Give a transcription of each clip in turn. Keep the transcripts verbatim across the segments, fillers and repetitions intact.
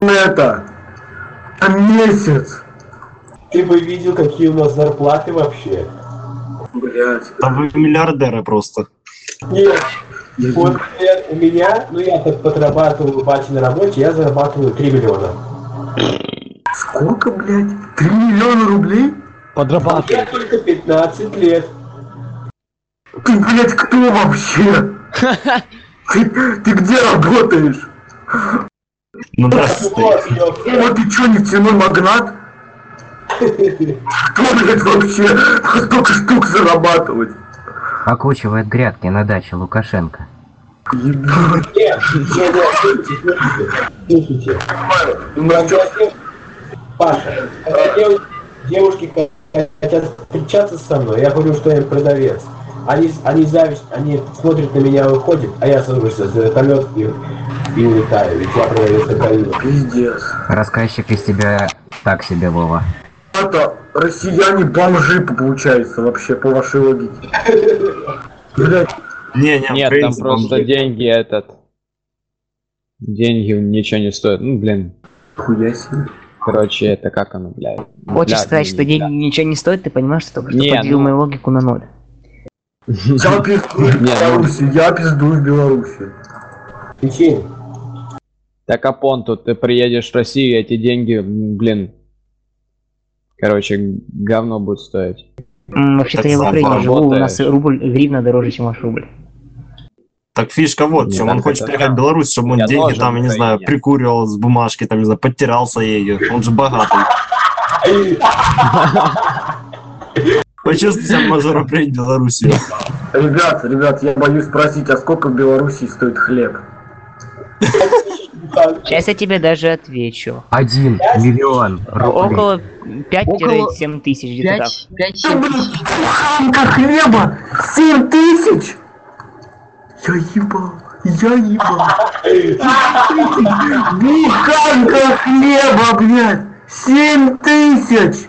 это, на месяц. Ты бы видел, какие у нас зарплаты вообще. Блять. Да вы миллиардеры просто. Нет. Вот например, у меня, ну я так подрабатываю бати на работе, я зарабатываю три миллиона. Сколько, блядь? три миллиона рублей? Подрабатываю. Я только пятнадцать лет. Ты, блядь, кто вообще? Ты, ты где работаешь? Ну здравствуйте. Вот ты чё, нефтяной магнат? Кто, блядь, вообще столько штук зарабатывать? Окучивает грядки на даче Лукашенко. Ебать. Нет, нет, слушайте, слушайте. Паша, когда девушки хотят встречаться со мной, я говорю, что я продавец. Они, они зависть, они смотрят на меня, выходят, а я сажусь за вертолет и, и улетаю, ведь я продавец Украины. Пиздец. Рассказчик из тебя так себе, Вова. Это россияне бомжи получается вообще по вашей логике. Блять. Не, не, Нет, там просто бомжи. Деньги этот. Деньги ничего не стоят. Ну, блин. Хуя себе. Короче, это как оно, блядь. Хочешь блядь, сказать, что деньги ничего не стоят, ты понимаешь, что только что не, поделил ну... мою логику на ноль. Я пиздую в Беларуси, я пиздую в Беларуси. Печень. Так, Апон, тут ты приедешь в Россию, эти деньги, блин. Короче, говно будет стоить. Вообще-то я в Украине живу, у нас рубль, гривна дороже, чем ваш рубль. Так фишка вот, чем он хочет приехать в Беларусь, чтобы он деньги там, я не знаю, прикуривал с бумажки, там, не знаю, подтирался ею. Он же богатый. Почувствуй себя мажором приедет в Белоруссию. Ребят, ребят, я боюсь спросить, а сколько в Беларуси стоит хлеб? Сейчас я тебе даже отвечу. Один миллион рублей. Около пять-семь тысяч где-то так. Буханка хлеба! семь тысяч! Я ебал, я ебал. Буханка хлеба, блядь! семь тысяч!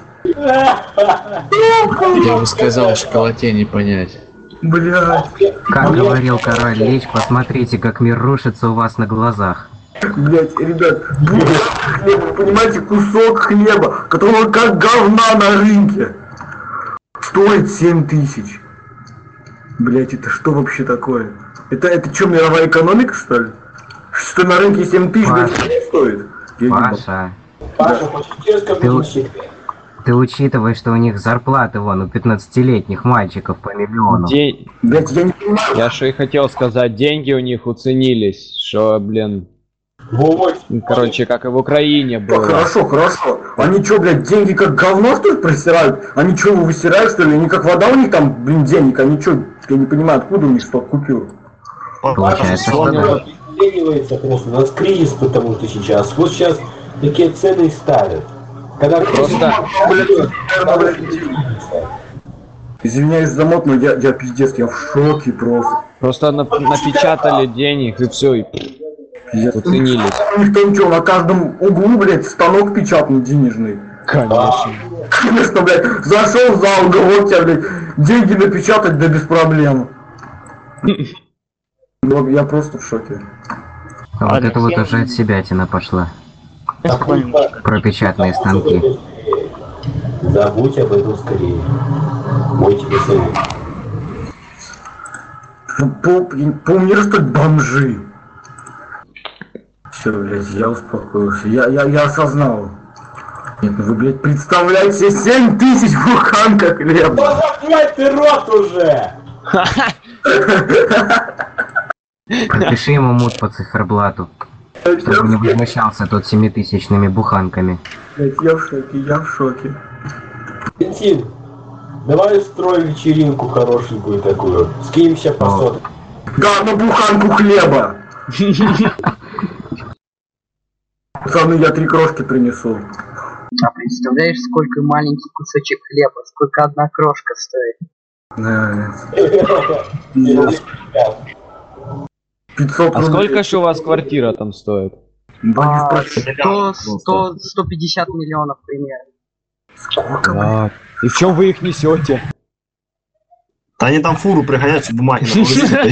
Я бы сказал, шоколате не понять. Блядь. Как говорил король Лич, посмотрите, как мир рушится у вас на глазах. Блять, ребят, хлеба, вы понимаете, кусок хлеба, которого как говна на рынке, стоит семь тысяч. Блять, это что вообще такое? Это, это что, мировая экономика, что ли? Что на рынке семь тысяч, блядь, стоит? Я Паша, Паша, почти расскажу секрет. Ты учитывай, что у них зарплаты вон у пятнадцатилетних мальчиков по миллиону. День... Блять, я не понимаю. Я что и хотел сказать, деньги у них уценились, что, блин... Вот. Короче, как и в Украине было. Хорошо, хорошо. Они что, блядь, деньги как говно, что ли, просирают? Они что, его высирают, что ли? Они как вода у них там, блин, денег? Они что, я не понимаю, откуда у них столько купюр? Получается, что да. Переоценивается просто, у нас кризис, потому что сейчас. Вот сейчас такие цены ставят. Когда просто... Извиняюсь за мод, но я, я пиздец, я в шоке просто. Просто на, напечатали денег и все, и уценились. У них там что, на каждом углу, блядь, станок печатный денежный. Конечно. Конечно, блядь, зашел в зал, уголок тебя, блядь, деньги напечатать, да без проблем. Я просто в шоке. А вот это вот уже от себя тина пошла. Про печатные станки. Забудь об этом скорее. Мой тебе совет. Помни, что бомжи. Все, блядь, я успокоился. Я, я, я осознал. Нет, ну вы, блядь, представляете, семь тысяч буханка хлеба. Да закрой ты рот уже! Пропиши ему мут по циферблату, чтобы не возмущался тот семитысячными буханками. Блядь, я в шоке, я в шоке. Валентин, давай устроим вечеринку хорошенькую такую. Скинемся по сотке. Да, на буханку хлеба. Пацаны, я три крошки принесу. А представляешь, сколько маленький кусочек хлеба, сколько одна крошка стоит? пятьсот А сколько же у вас квартира там стоит? сто пятьдесят миллионов примерно. Сколько, а, и в чем вы их несете? Да они там фуру пригонят с бумаги.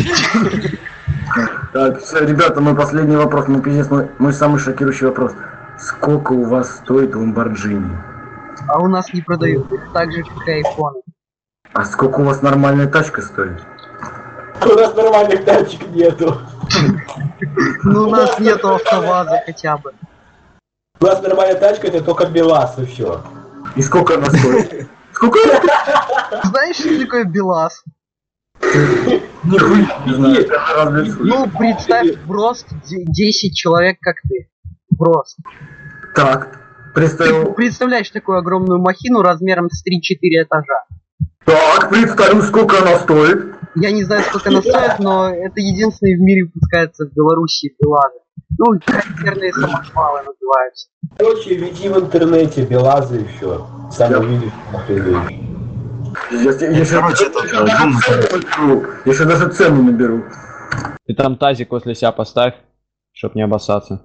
Так, все, ребята, мой последний вопрос, мой пиздец, мой, мой самый шокирующий вопрос. сколько у вас стоит Lamborghini? А у нас не продают их так же, как и айфоны. А сколько у вас нормальная тачка стоит? У нас нормальных тачек нету. Ну у нас нету АвтоВАЗа хотя бы. У нас нормальная тачка, это только БелАЗ и все. И сколько она стоит? Сколько? Знаешь, что такое БелАЗ? Нихуя не знаю. Ну, представь, просто десять человек, как ты. Просто. Так, Ты представил. представляешь такую огромную махину размером с три-четыре этажа. Так, представим, сколько она стоит. Я не знаю, сколько она стоит, но это единственный в мире выпускается в Беларуси БелАЗы. Ну, характерные самосвалы называются. Короче, введи в интернете БелАЗы и все. Сам увидишь, как ты видишь. Я, я, я, Короче, я, это, я, э, даже дом- цену наберу. Я еще даже цену наберу. Ты там тазик после себя поставь, чтоб не обоссаться.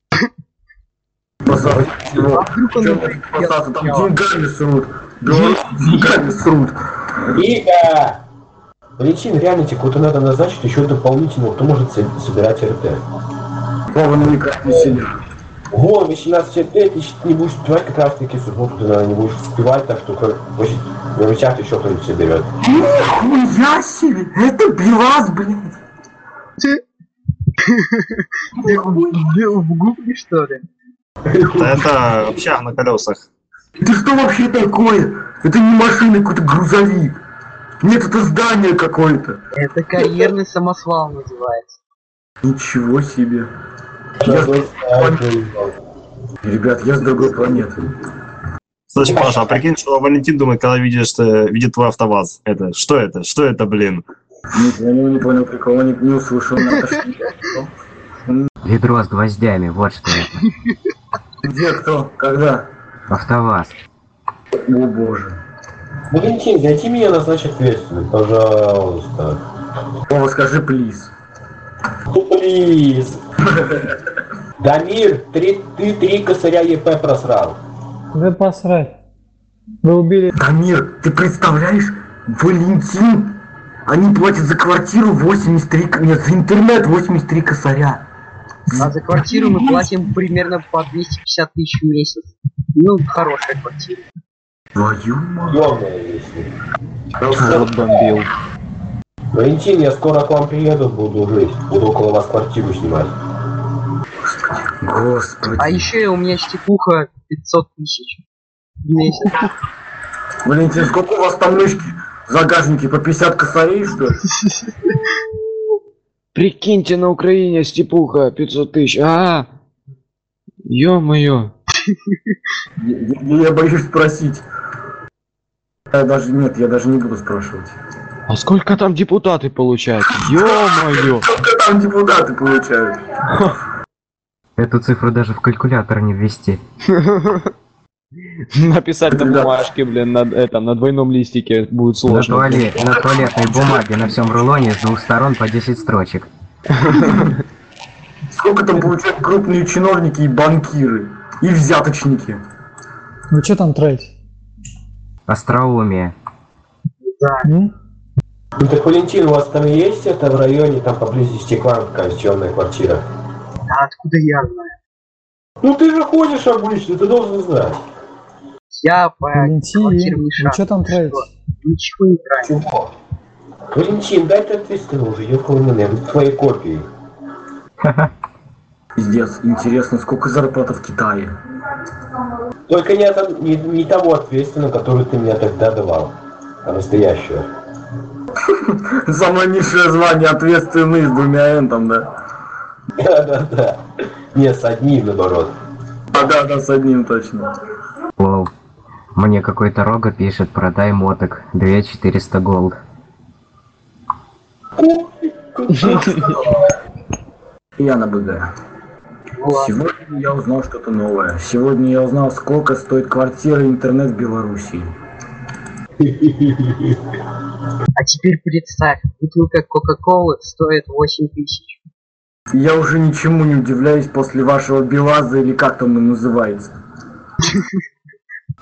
Базар, всего. А вдруг он Чё это базар, там сделал? деньгами срут. Беларусь деньгами срут. Вика! Валентин, реально, тебе кого-то надо назначить еще дополнительно, кто может со- собирать РТ. Вова ну никак не сидит. Во, восемнадцать РТ, ты щ- не будешь успевать как раз таки субботу, ты, наверное, не будешь успевать, так что как- вообще, на вечах еще кто-нибудь соберет. Нихуя себе! Это БелАЗ, блядь! Ты в в гугле, что ли? Да это общага на колесах. Это что вообще такое? Это не машина, какой-то грузовик. Нет, это здание какое-то. Это карьерный самосвал называется. Ничего себе. Я Я с- Ребят, я с другой планеты. Слушай, Паша, а прикинь, что Валентин думает, когда видит, что видит твой АвтоВАЗ. Это, что это? Что это, блин? Нет, я не, не понял прикола, не, не услышал. Надо Ведро с гвоздями, вот что это. Где, кто, когда? АвтоВАЗ. О боже. Валентин, зайди меня назначь ответственным, пожалуйста. Вова, скажи плиз. Плиз. Дамир, три, ты три косаря ЕП просрал. Да посрать. Вы убили... Дамир, ты представляешь? Валентин, они платят за квартиру восемьдесят три, к- нет, за интернет восемьдесят три косаря. А за квартиру мы платим примерно по двести пятьдесят тысяч в месяц. Ну, хорошая квартира. Твою мать. Ёбаная если. Вот бомбил. Валентин, я скоро к вам приеду, буду жить. Буду около вас квартиру снимать. Господи. А еще у меня стекуха пятьсот тысяч в месяц. Валентин, сколько у вас там мышки? В загажнике по пятьдесят косарей, что ли? Прикиньте, на Украине степуха пятьсот тысяч. А, ё-моё. Я, я- я боюсь спросить. Я даже нет, я даже не буду спрашивать. А сколько там депутаты получают? Ё-моё. Сколько там депутаты получают? Эту цифру даже в калькулятор не ввести. Написать на Ребят. бумажке, блин, на этом, на двойном листике будет На, сложно. туалет, на туалетной бумаге на всем рулоне с двух сторон по десять строчек. Сколько там получают крупные чиновники и банкиры? И взяточники? Вы что там тратите? Остроумие. М? Ну так, Валентин, у вас там есть это в районе, там поблизости к вам такая съемная квартира? А откуда я знаю? Ну ты же ходишь обычно, ты должен знать. Я по Валентин, квартирам не вы шарю. что там тратите? Ничего не трачу. Чего? Валентин, дай ты ответственно уже, ёкало меня, твоей копии. Пиздец, интересно, сколько зарплата в Китае? Только не, от- не, не того ответственного, который ты мне тогда давал, а настоящего. Самое низшее звание ответственный с двумя Н там, да? Да-да-да. Не, с одним, наоборот. А да, да, с одним точно. Лол. Мне какой-то Рога пишет, продай моток. две тысячи четыреста голд. Я наблюдаю. Сегодня я узнал что-то новое. Сегодня я узнал, сколько стоит квартира и интернет в Беларуси. А теперь представь, бутылка Кока-Колы стоит восемь тысяч. Я уже ничему не удивляюсь после вашего БелАЗа или как там он называется.